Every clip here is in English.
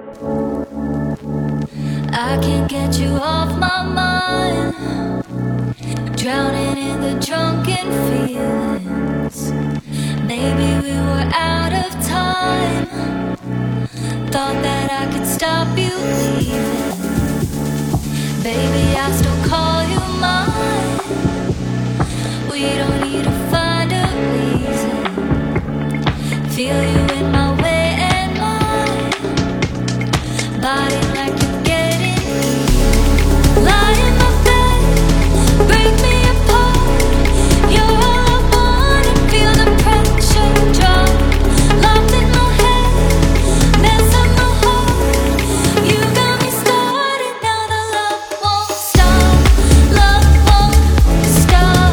I can't get you off my mind, drowning in the drunken feelings. Maybe we were out of time, thought that I could stop you leaving. Baby, I still call you mine. We don't need to find a reason. Feel you in my way and mine, body like you're getting even. Lie in my bed, break me apart. You're all I want and feel the pressure drop. Locked in my head, mess up my heart. You got me started, now the love won't stop. Love won't stop.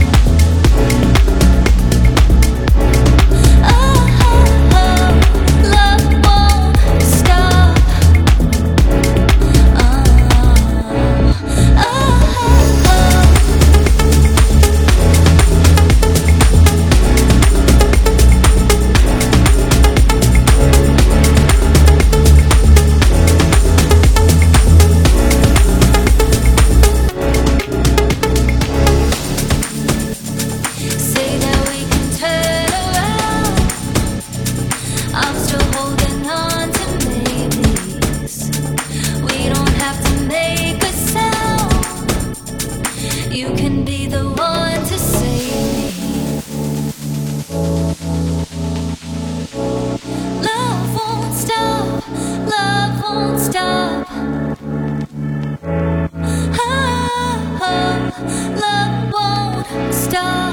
Oh, oh, oh, love won't stop. Oh, oh, oh, oh. Say that we can turn around. I'm still holding on to maybes. We don't have to make a sound. You can be the one to save me. Love won't stop. Love won't stop. Oh, oh, love won't stop.